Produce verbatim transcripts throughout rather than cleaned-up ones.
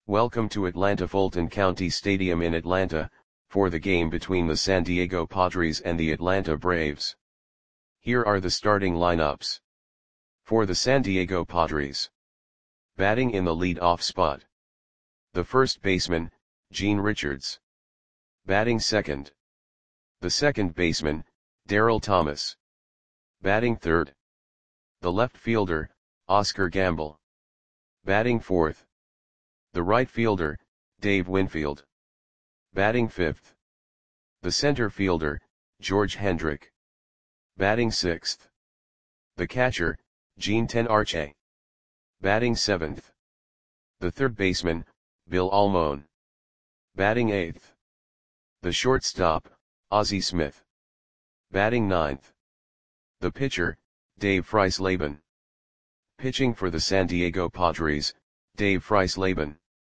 Welcome to Atlanta Fulton County Stadium in Atlanta, for the game between the San Diego Padres and the Atlanta Braves. Here are the starting lineups. For the San Diego Padres. Batting in the lead-off spot. The first baseman, Gene Richards. Batting second. The second baseman, Darryl Thomas. Batting third. The left fielder, Oscar Gamble. Batting fourth. The right fielder, Dave Winfield. Batting fifth. The center fielder, George Hendrick. Batting sixth. The catcher, Gene Tenarche. Batting seventh. The third baseman, Bill Almon. Batting eighth. The shortstop, Ozzie Smith. Batting ninth. The pitcher, Dave Freisleben. Pitching for the San Diego Padres, Dave Freisleben.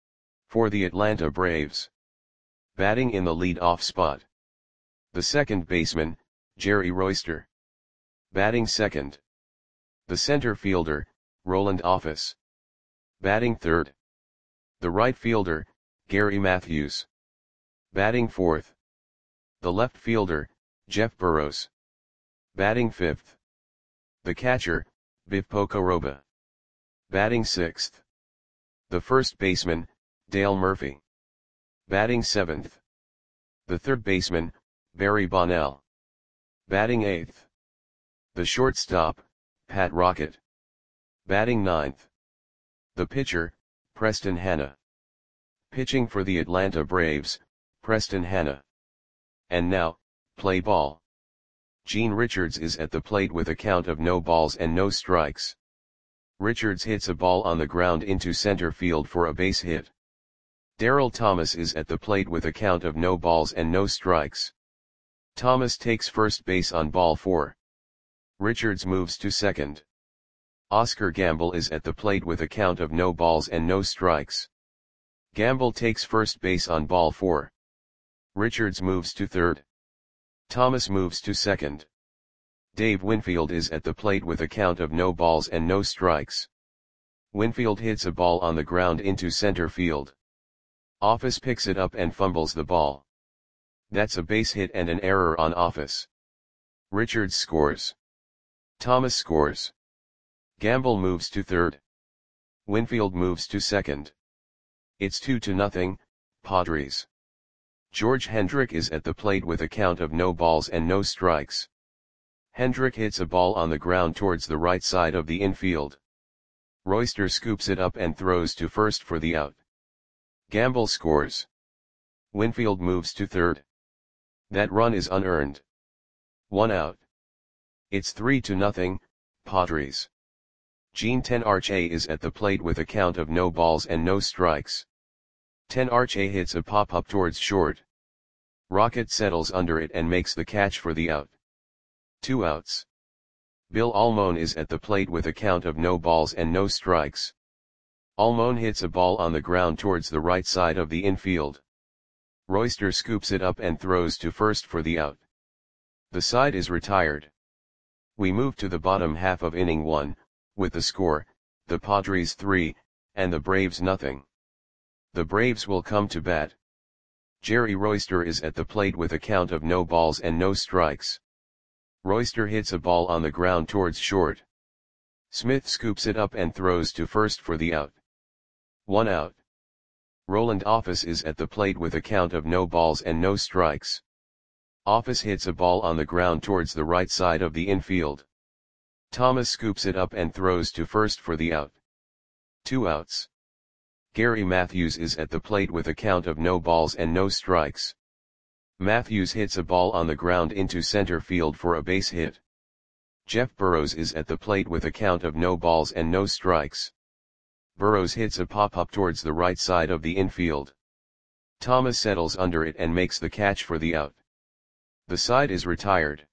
For the Atlanta Braves. Batting in the lead-off spot. The second baseman, Jerry Royster. Batting second. The center fielder, Roland Office. Batting third. The right fielder, Gary Matthews. Batting fourth. The left fielder, Jeff Burrows. Batting fifth. The catcher, Biff Pocoroba. Batting sixth. The first baseman, Dale Murphy. Batting seventh. The third baseman, Barry Bonnell. Batting eighth. The shortstop, Pat Rocket. Batting ninth. The pitcher, Preston Hanna. Pitching for the Atlanta Braves, Preston Hanna. And now, play ball. Gene Richards is at the plate with a count of no balls and no strikes. Richards hits a ball on the ground into center field for a base hit. Darryl Thomas is at the plate with a count of no balls and no strikes. Thomas takes first base on ball four. Richards moves to second. Oscar Gamble is at the plate with a count of no balls and no strikes. Gamble takes first base on ball four. Richards moves to third. Thomas moves to second. Dave Winfield is at the plate with a count of no balls and no strikes. Winfield hits a ball on the ground into center field. Office picks it up and fumbles the ball. That's a base hit and an error on Office. Richards scores. Thomas scores. Gamble moves to third. Winfield moves to second. It's two to nothing, Padres. George Hendrick is at the plate with a count of no balls and no strikes. Hendrick hits a ball on the ground towards the right side of the infield. Royster scoops it up and throws to first for the out. Gamble scores. Winfield moves to third. That run is unearned. One out. It's three to nothing, Padres. Gene Tenarche is at the plate with a count of no balls and no strikes. Tenarche hits a pop-up towards short. Rocket settles under it and makes the catch for the out. Two outs. Bill Almon is at the plate with a count of no balls and no strikes. Almon hits a ball on the ground towards the right side of the infield. Royster scoops it up and throws to first for the out. The side is retired. We move to the bottom half of inning one, with the score, the Padres three, and the Braves nothing. The Braves will come to bat. Jerry Royster is at the plate with a count of no balls and no strikes. Royster hits a ball on the ground towards short. Smith scoops it up and throws to first for the out. One out. Roland Office is at the plate with a count of no balls and no strikes. Office hits a ball on the ground towards the right side of the infield. Thomas scoops it up and throws to first for the out. Two outs. Gary Matthews is at the plate with a count of no balls and no strikes. Matthews hits a ball on the ground into center field for a base hit. Jeff Burrows is at the plate with a count of no balls and no strikes. Burrows hits a pop-up towards the right side of the infield. Thomas settles under it and makes the catch for the out. The side is retired.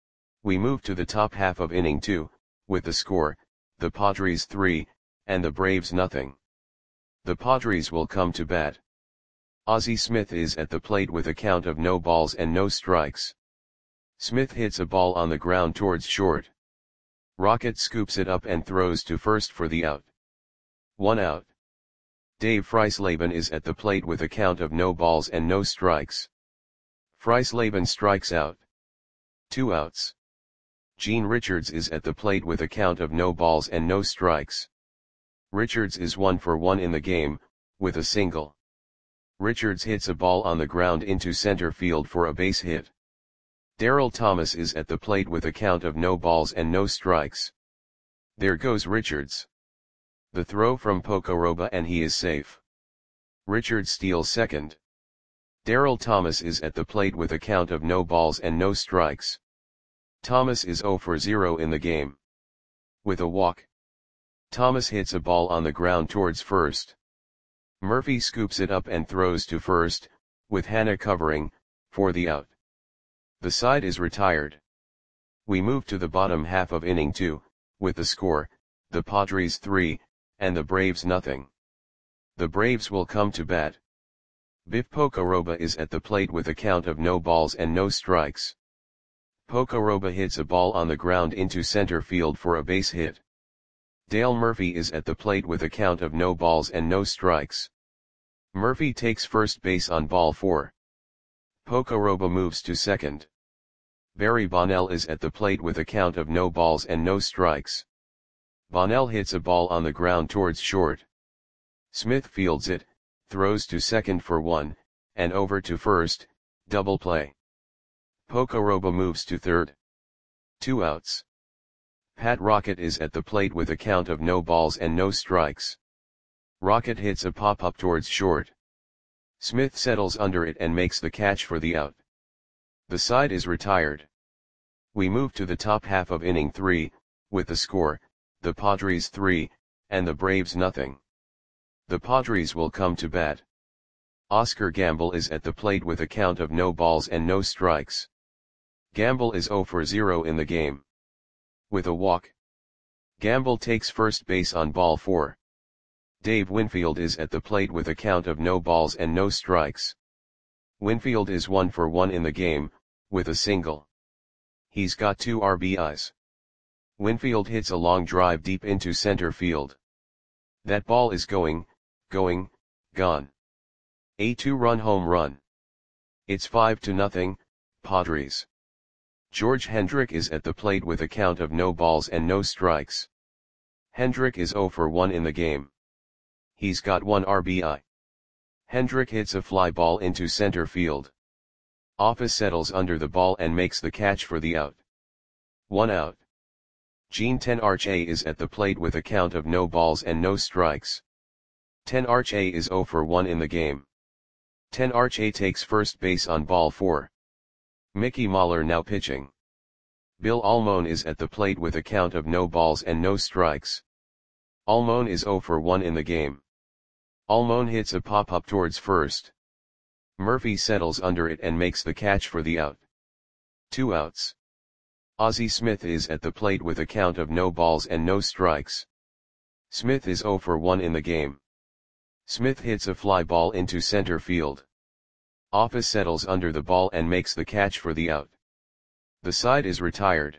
We move to the top half of inning two, with the score, the Padres three, and the Braves nothing. The Padres will come to bat. Ozzie Smith is at the plate with a count of no balls and no strikes. Smith hits a ball on the ground towards short. Rocket scoops it up and throws to first for the out. One out. Dave Freisleben is at the plate with a count of no balls and no strikes. Freisleben strikes out. Two outs. Gene Richards is at the plate with a count of no balls and no strikes. Richards is one for one in the game, with a single. Richards hits a ball on the ground into center field for a base hit. Darryl Thomas is at the plate with a count of no balls and no strikes. There goes Richards. The throw from Pocoroba and he is safe. Richards steals second. Darryl Thomas is at the plate with a count of no balls and no strikes. Thomas is zero for zero in the game. With a walk. Thomas hits a ball on the ground towards first. Murphy scoops it up and throws to first, with Hanna covering, for the out. The side is retired. We move to the bottom half of inning two, with the score, the Padres three, and the Braves nothing. The Braves will come to bat. Biff Pocoroba is at the plate with a count of no balls and no strikes. Pocoroba hits a ball on the ground into center field for a base hit. Dale Murphy is at the plate with a count of no balls and no strikes. Murphy takes first base on ball four. Pocoroba moves to second. Barry Bonnell is at the plate with a count of no balls and no strikes. Bonnell hits a ball on the ground towards short. Smith fields it, throws to second for one, and over to first, double play. Pocoroba moves to third. Two outs. Pat Rocket is at the plate with a count of no balls and no strikes. Rocket hits a pop-up towards short. Smith settles under it and makes the catch for the out. The side is retired. We move to the top half of inning three, with the score, the Padres three, and the Braves nothing. The Padres will come to bat. Oscar Gamble is at the plate with a count of no balls and no strikes. Gamble is zero for zero in the game. With a walk. Gamble takes first base on ball four. Dave Winfield is at the plate with a count of no balls and no strikes. Winfield is one for one in the game, with a single. He's got two R B Is. Winfield hits a long drive deep into center field. That ball is going, going, gone. A two-run home run. It's five to nothing, Padres. George Hendrick is at the plate with a count of no balls and no strikes. Hendrick is zero for one in the game. He's got one R B I. Hendrick hits a fly ball into center field. Office settles under the ball and makes the catch for the out. One out. Gene Tenarche is at the plate with a count of no balls and no strikes. Tenarche is zero for one in the game. Tenarche takes first base on ball four. Mickey Mahler now pitching. Bill Almon is at the plate with a count of no balls and no strikes. Almon is zero for one in the game. Almon hits a pop-up towards first. Murphy settles under it and makes the catch for the out. Two outs. Ozzie Smith is at the plate with a count of no balls and no strikes. Smith is zero for one in the game. Smith hits a fly ball into center field. Office settles under the ball and makes the catch for the out. The side is retired.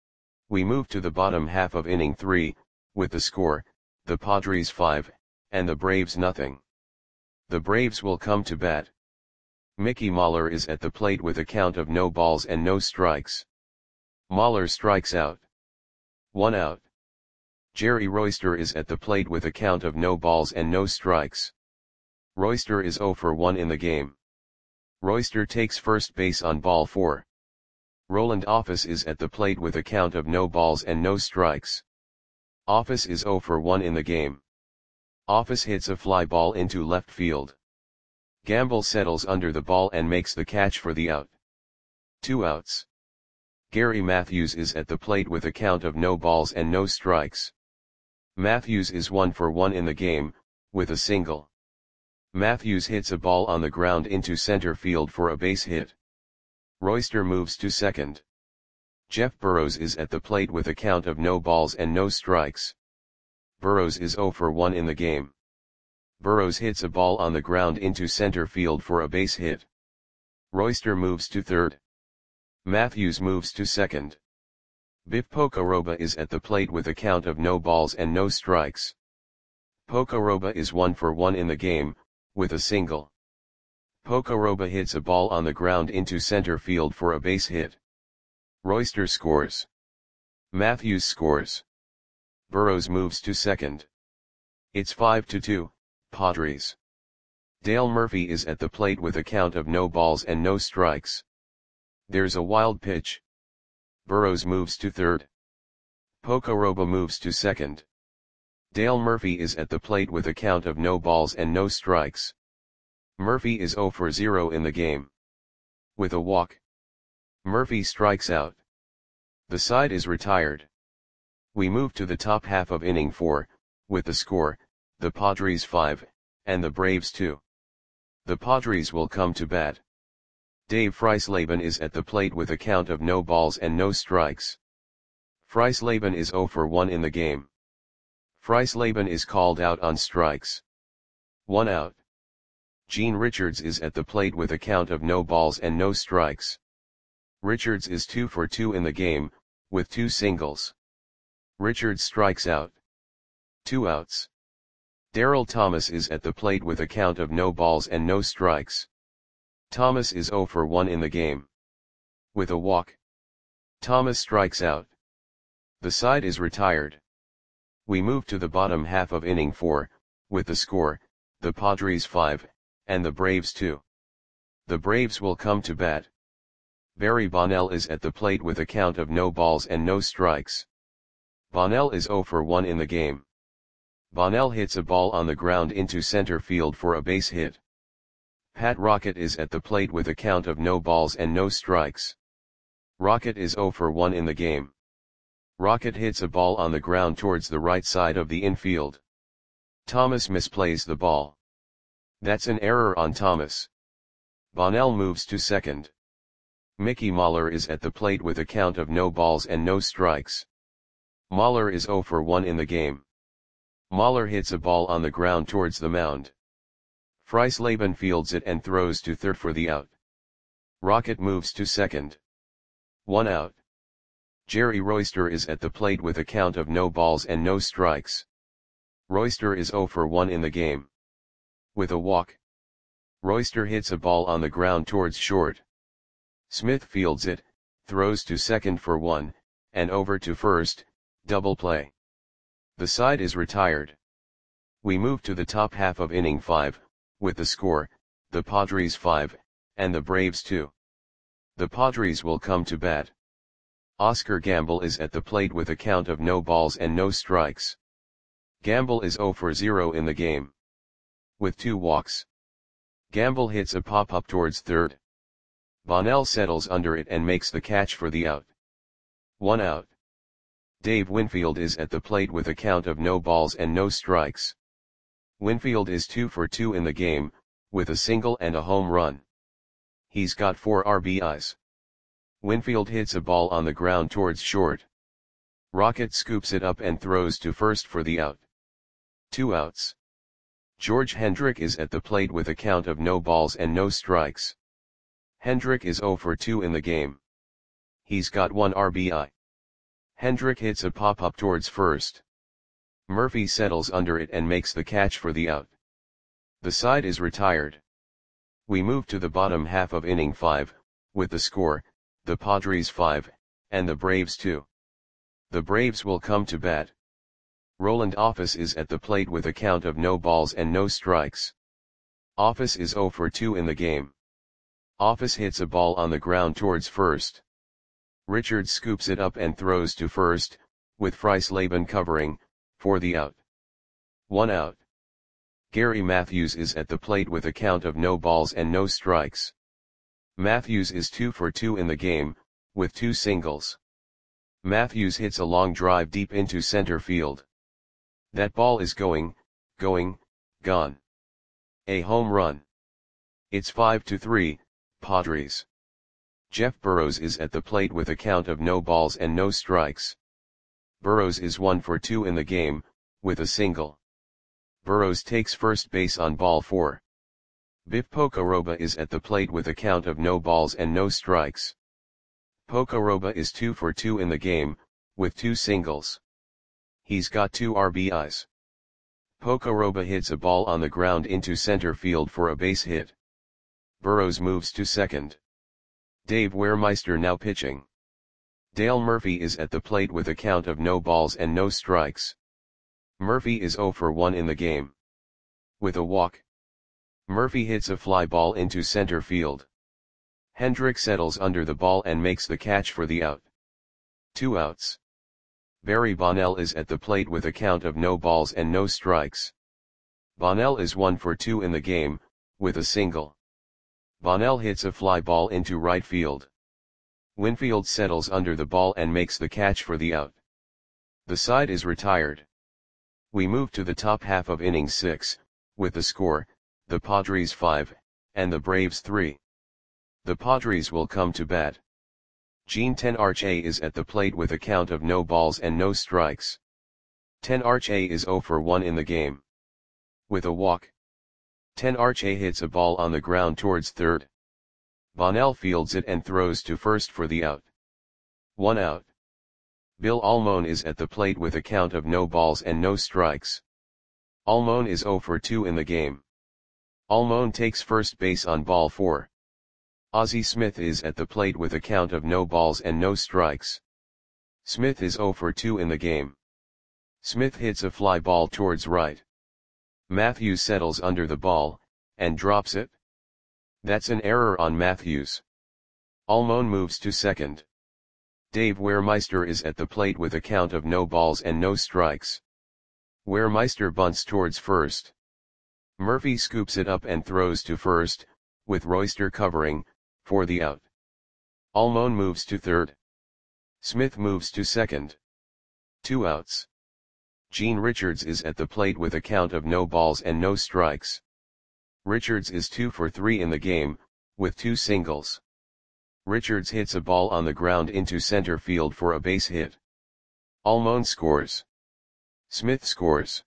We move to the bottom half of inning three, with the score, the Padres five, and the Braves nothing. The Braves will come to bat. Mickey Mahler is at the plate with a count of no balls and no strikes. Mahler strikes out. One out. Jerry Royster is at the plate with a count of no balls and no strikes. Royster is zero for one in the game. Royster takes first base on ball four. Roland Office is at the plate with a count of no balls and no strikes. Office is zero for one in the game. Office hits a fly ball into left field. Gamble settles under the ball and makes the catch for the out. Two outs. Gary Matthews is at the plate with a count of no balls and no strikes. Matthews is one for one in the game, with a single. Matthews hits a ball on the ground into center field for a base hit. Royster moves to second. Jeff Burrows is at the plate with a count of no balls and no strikes. Burrows is zero for one in the game. Burrows hits a ball on the ground into center field for a base hit. Royster moves to third. Matthews moves to second. Biff Pocoroba is at the plate with a count of no balls and no strikes. Pokoroba is one for one in the game, with a single. Pokoroba hits a ball on the ground into center field for a base hit. Royster scores. Matthews scores. Burrows moves to second. It's five to two, Padres. Dale Murphy is at the plate with a count of no balls and no strikes. There's a wild pitch. Burrows moves to third. Pokoroba moves to second. Dale Murphy is at the plate with a count of no balls and no strikes. Murphy is zero for zero in the game. With a walk. Murphy strikes out. The side is retired. We move to the top half of inning four, with the score, the Padres five, and the Braves two. The Padres will come to bat. Dave Freisleben is at the plate with a count of no balls and no strikes. Freisleben is zero for one in the game. Freisleben is called out on strikes. One out. Gene Richards is at the plate with a count of no balls and no strikes. Richards is two for two in the game, with two singles. Richards strikes out. Two outs. Darryl Thomas is at the plate with a count of no balls and no strikes. Thomas is zero for one in the game. With a walk. Thomas strikes out. The side is retired. We move to the bottom half of inning four, with the score, the Padres five, and the Braves two. The Braves will come to bat. Barry Bonnell is at the plate with a count of no balls and no strikes. Bonnell is zero for one in the game. Bonnell hits a ball on the ground into center field for a base hit. Pat Rocket is at the plate with a count of no balls and no strikes. Rocket is zero for one in the game. Rocket hits a ball on the ground towards the right side of the infield. Thomas misplays the ball. That's an error on Thomas. Bonnell moves to second. Mickey Mahler is at the plate with a count of no balls and no strikes. Mahler is zero for one in the game. Mahler hits a ball on the ground towards the mound. Freisleben fields it and throws to third for the out. Rocket moves to second. One out. Jerry Royster is at the plate with a count of no balls and no strikes. Royster is zero for one in the game. With a walk. Royster hits a ball on the ground towards short. Smith fields it, throws to second for one, and over to first, double play. The side is retired. We move to the top half of inning five, with the score, the Padres five, and the Braves two. The Padres will come to bat. Oscar Gamble is at the plate with a count of no balls and no strikes. Gamble is zero for zero in the game. With two walks. Gamble hits a pop-up towards third. Bonnell settles under it and makes the catch for the out. One out. Dave Winfield is at the plate with a count of no balls and no strikes. Winfield is two for two in the game, with a single and a home run. He's got four R B Is. Winfield hits a ball on the ground towards short. Rocket scoops it up and throws to first for the out. Two outs. George Hendrick is at the plate with a count of no balls and no strikes. Hendrick is zero for two in the game. He's got one R B I. Hendrick hits a pop-up towards first. Murphy settles under it and makes the catch for the out. The side is retired. We move to the bottom half of inning five, with the score, the Padres five, and the Braves two. The Braves will come to bat. Roland Office is at the plate with a count of no balls and no strikes. Office is zero for two in the game. Office hits a ball on the ground towards first. Richards scoops it up and throws to first, with Freisleben covering, for the out. One out. Gary Matthews is at the plate with a count of no balls and no strikes. Matthews is two for two in the game, with two singles. Matthews hits a long drive deep into center field. That ball is going, going, gone. A home run. It's five to three, Padres. Jeff Burrows is at the plate with a count of no balls and no strikes. Burrows is one for two in the game, with a single. Burrows takes first base on ball four. Biff Pocoroba is at the plate with a count of no balls and no strikes. Pocoroba is two for two in the game, with two singles. He's got two R B Is. Pocoroba hits a ball on the ground into center field for a base hit. Burrows moves to second. Dave Wehrmeister now pitching. Dale Murphy is at the plate with a count of no balls and no strikes. Murphy is zero for one in the game. With a walk. Murphy hits a fly ball into center field. Hendrick settles under the ball and makes the catch for the out. Two outs. Barry Bonnell is at the plate with a count of no balls and no strikes. Bonnell is one for two in the game, with a single. Bonnell hits a fly ball into right field. Winfield settles under the ball and makes the catch for the out. The side is retired. We move to the top half of inning six, with the score, the Padres five, and the Braves three. The Padres will come to bat. Gene Tenarche is at the plate with a count of no balls and no strikes. Tenarche is zero for one in the game. With a walk. Tenarche hits a ball on the ground towards third. Bonnell fields it and throws to first for the out. One out. Bill Almon is at the plate with a count of no balls and no strikes. Almon is zero for two in the game. Almon takes first base on ball four. Ozzie Smith is at the plate with a count of no balls and no strikes. Smith is zero for two in the game. Smith hits a fly ball towards right. Matthews settles under the ball, and drops it. That's an error on Matthews. Almon moves to second. Dave Wehrmeister is at the plate with a count of no balls and no strikes. Wehrmeister bunts towards first. Murphy scoops it up and throws to first, with Royster covering, for the out. Almon moves to third. Smith moves to second. Two outs. Gene Richards is at the plate with a count of no balls and no strikes. Richards is two for three in the game, with two singles. Richards hits a ball on the ground into center field for a base hit. Almon scores. Smith scores.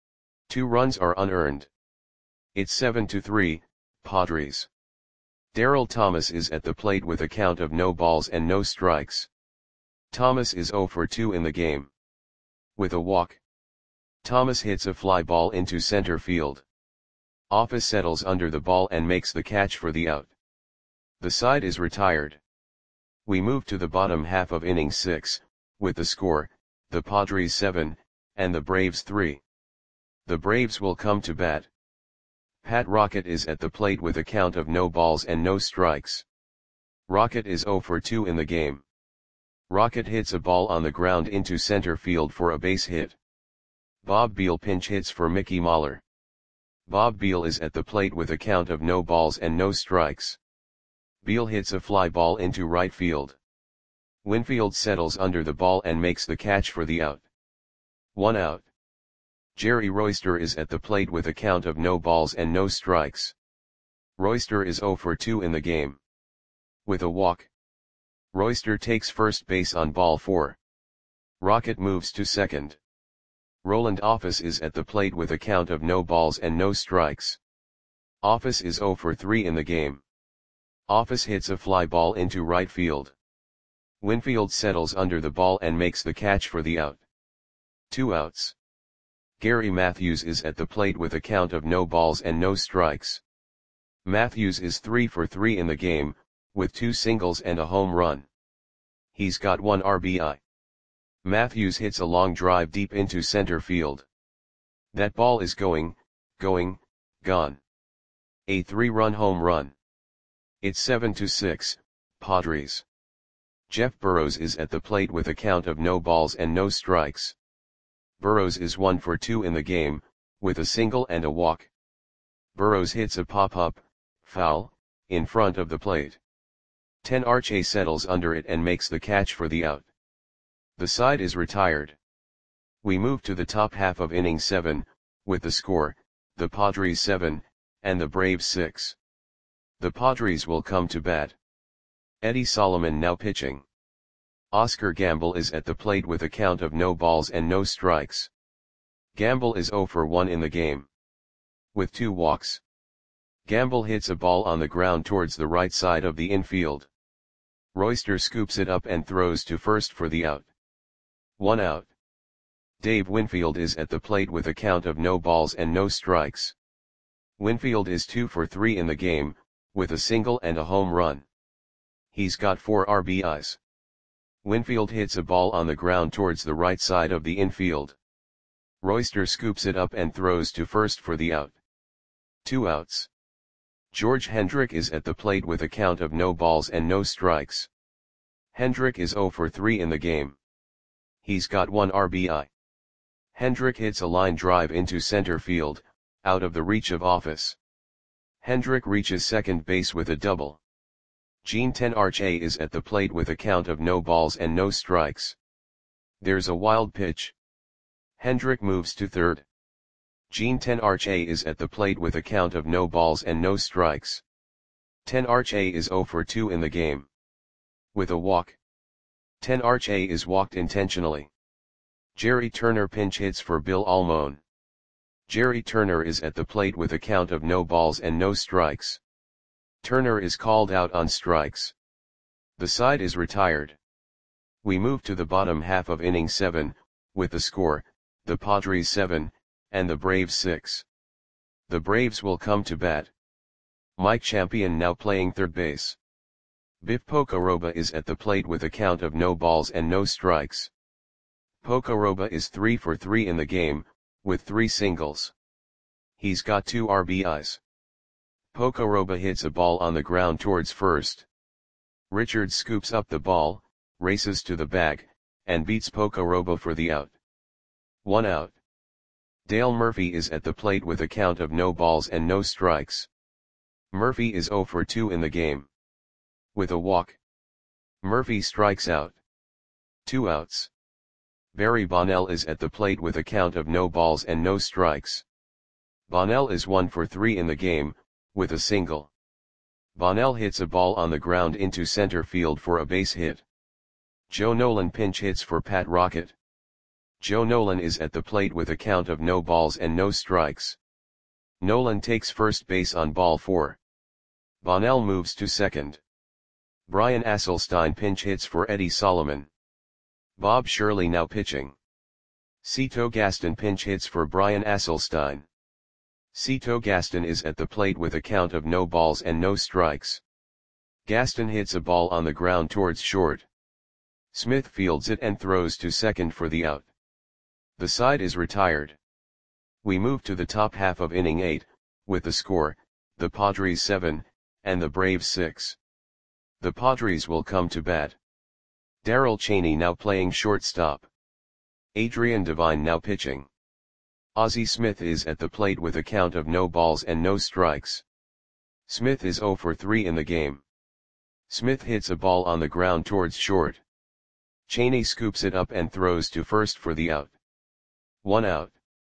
Two runs are unearned. It's seven to three, Padres. Darryl Thomas is at the plate with a count of no balls and no strikes. Thomas is zero for two in the game. With a walk. Thomas hits a fly ball into center field. Office settles under the ball and makes the catch for the out. The side is retired. We move to the bottom half of inning six, with the score, the Padres seven, and the Braves three. The Braves will come to bat. Pat Rocket is at the plate with a count of no balls and no strikes. Rocket is zero for two in the game. Rocket hits a ball on the ground into center field for a base hit. Bob Beal pinch hits for Mickey Mahler. Bob Beal is at the plate with a count of no balls and no strikes. Beal hits a fly ball into right field. Winfield settles under the ball and makes the catch for the out. One out. Jerry Royster is at the plate with a count of no balls and no strikes. Royster is zero for two in the game. With a walk. Royster takes first base on ball four. Rocket moves to second. Roland Office is at the plate with a count of no balls and no strikes. Office is zero for three in the game. Office hits a fly ball into right field. Winfield settles under the ball and makes the catch for the out. Two outs. Gary Matthews is at the plate with a count of no balls and no strikes. Matthews is three for three in the game, with two singles and a home run. He's got one R B I. Matthews hits a long drive deep into center field. That ball is going, going, gone. A three-run home run. It's seven to six, Padres. Jeff Burrows is at the plate with a count of no balls and no strikes. Burrows is one for two in the game, with a single and a walk. Burrows hits a pop-up, foul, in front of the plate. Tenarche settles under it and makes the catch for the out. The side is retired. We move to the top half of inning seven, with the score, the Padres seven, and the Braves six. The Padres will come to bat. Eddie Solomon now pitching. Oscar Gamble is at the plate with a count of no balls and no strikes. Gamble is zero for one in the game. With two walks. Gamble hits a ball on the ground towards the right side of the infield. Royster scoops it up and throws to first for the out. One out. Dave Winfield is at the plate with a count of no balls and no strikes. Winfield is two for three in the game, with a single and a home run. He's got four R B Is. Winfield hits a ball on the ground towards the right side of the infield. Royster scoops it up and throws to first for the out. Two outs. George Hendrick is at the plate with a count of no balls and no strikes. Hendrick is zero for three in the game. He's got one R B I. Hendrick hits a line drive into center field, out of the reach of Office. Hendrick reaches second base with a double. Gene Tenarche is at the plate with a count of no balls and no strikes. There's a wild pitch. Hendrick moves to third. Gene Tenarche is at the plate with a count of no balls and no strikes. Tenarche is zero for two in the game. With a walk. Tenarche is walked intentionally. Jerry Turner pinch hits for Bill Almon. Jerry Turner is at the plate with a count of no balls and no strikes. Turner is called out on strikes. The side is retired. We move to the bottom half of inning seven, with the score, the Padres seven, and the Braves six. The Braves will come to bat. Mike Champion now playing third base. Biff Pocoroba is at the plate with a count of no balls and no strikes. Pocoroba is three for three in the game, with three singles. He's got two R B Is. Pocoroba hits a ball on the ground towards first. Richards scoops up the ball, races to the bag, and beats Pocoroba for the out. One out. Dale Murphy is at the plate with a count of no balls and no strikes. Murphy is zero for two in the game. With a walk. Murphy strikes out. Two outs. Barry Bonnell is at the plate with a count of no balls and no strikes. Bonnell is one for three in the game, with a single. Bonnell hits a ball on the ground into center field for a base hit. Joe Nolan pinch hits for Pat Rocket. Joe Nolan is at the plate with a count of no balls and no strikes. Nolan takes first base on ball four. Bonnell moves to second. Brian Asselstein pinch hits for Eddie Solomon. Bob Shirley now pitching. Cito Gaston pinch hits for Brian Asselstein. Cito Gaston is at the plate with a count of no balls and no strikes. Gaston hits a ball on the ground towards short. Smith fields it and throws to second for the out. The side is retired. We move to the top half of inning eight, with the score, the Padres seven, and the Braves six. The Padres will come to bat. Darrell Chaney now playing shortstop. Adrian Devine now pitching. Ozzie Smith is at the plate with a count of no balls and no strikes. Smith is zero for three in the game. Smith hits a ball on the ground towards short. Chaney scoops it up and throws to first for the out. One out.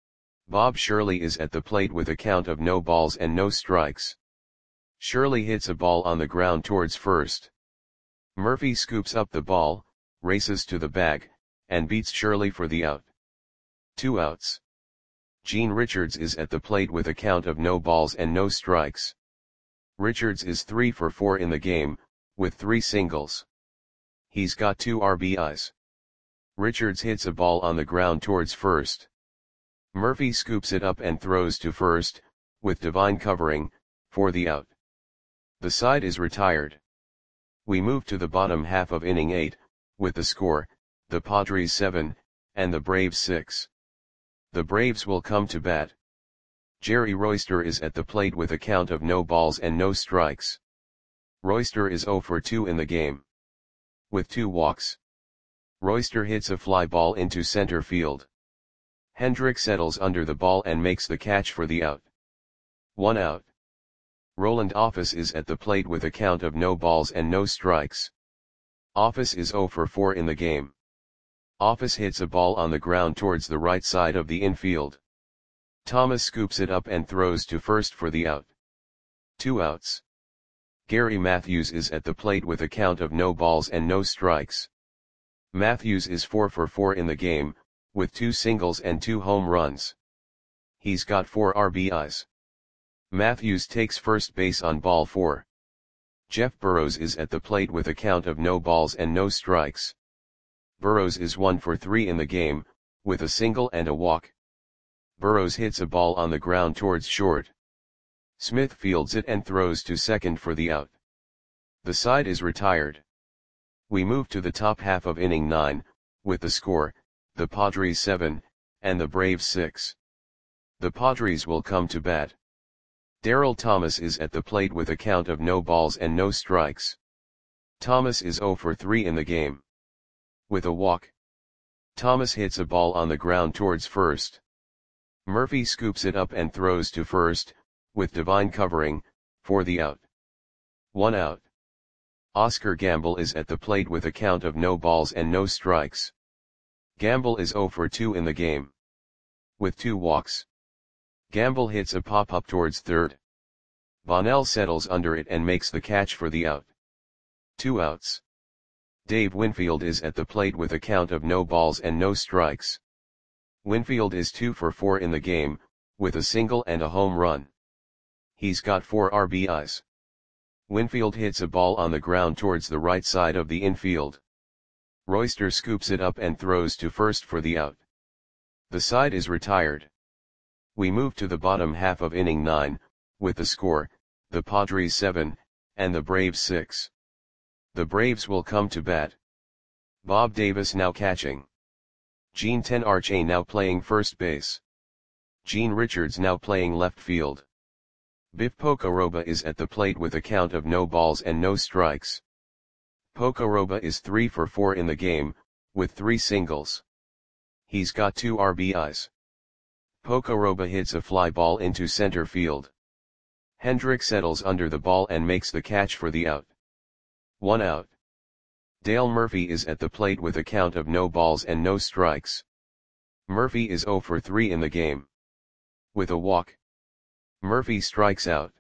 Bob Shirley is at the plate with a count of no balls and no strikes. Shirley hits a ball on the ground towards first. Murphy scoops up the ball, races to the bag, and beats Shirley for the out. Two outs. Gene Richards is at the plate with a count of no balls and no strikes. Richards is three for four in the game, with three singles. He's got two R B Is. Richards hits a ball on the ground towards first. Murphy scoops it up and throws to first, with Devine covering, for the out. The side is retired. We move to the bottom half of inning eight, with the score, the Padres seven, and the Braves six. The Braves will come to bat. Jerry Royster is at the plate with a count of no balls and no strikes. Royster is zero for two in the game. With two walks. Royster hits a fly ball into center field. Hendrick settles under the ball and makes the catch for the out. One out. Roland Office is at the plate with a count of no balls and no strikes. Office is zero for four in the game. Office hits a ball on the ground towards the right side of the infield. Thomas scoops it up and throws to first for the out. Two outs. Gary Matthews is at the plate with a count of no balls and no strikes. Matthews is four for four in the game, with two singles and two home runs. He's got four R B Is. Matthews takes first base on ball four. Jeff Burrows is at the plate with a count of no balls and no strikes. Burrows is one for three in the game, with a single and a walk. Burrows hits a ball on the ground towards short. Smith fields it and throws to second for the out. The side is retired. We move to the top half of inning nine, with the score, the Padres seven, and the Braves six. The Padres will come to bat. Darryl Thomas is at the plate with a count of no balls and no strikes. Thomas is zero for three in the game. With a walk. Thomas hits a ball on the ground towards first. Murphy scoops it up and throws to first, with Devine covering, for the out. One out. Oscar Gamble is at the plate with a count of no balls and no strikes. Gamble is zero for two in the game. With two walks. Gamble hits a pop-up towards third. Bonnell settles under it and makes the catch for the out. Two outs. Dave Winfield is at the plate with a count of no balls and no strikes. Winfield is two for four in the game, with a single and a home run. He's got four R B Is. Winfield hits a ball on the ground towards the right side of the infield. Royster scoops it up and throws to first for the out. The side is retired. We move to the bottom half of inning nine, with the score, the Padres seven, and the Braves six. The Braves will come to bat. Bob Davis now catching. Gene Tenarche now playing first base. Gene Richards now playing left field. Biff Pocoroba is at the plate with a count of no balls and no strikes. Pocoroba is three for four in the game, with three singles. He's got two R B Is. Pocoroba hits a fly ball into center field. Hendrick settles under the ball and makes the catch for the out. One out. Dale Murphy is at the plate with a count of no balls and no strikes. Murphy is zero for three in the game. With a walk. Murphy strikes out.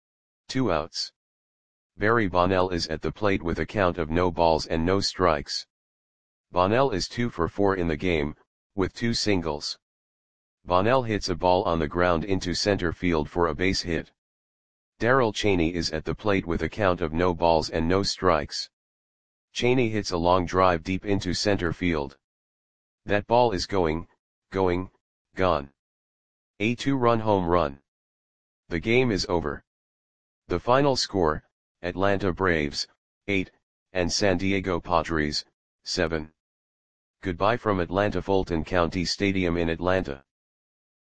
Two outs. Barry Bonnell is at the plate with a count of no balls and no strikes. Bonnell is two for four in the game, with two singles. Bonnell hits a ball on the ground into center field for a base hit. Darrell Chaney is at the plate with a count of no balls and no strikes. Chaney hits a long drive deep into center field. That ball is going, going, gone. A two-run home run. The game is over. The final score, Atlanta Braves, eight, and San Diego Padres, seven. Goodbye from Atlanta Fulton County Stadium in Atlanta.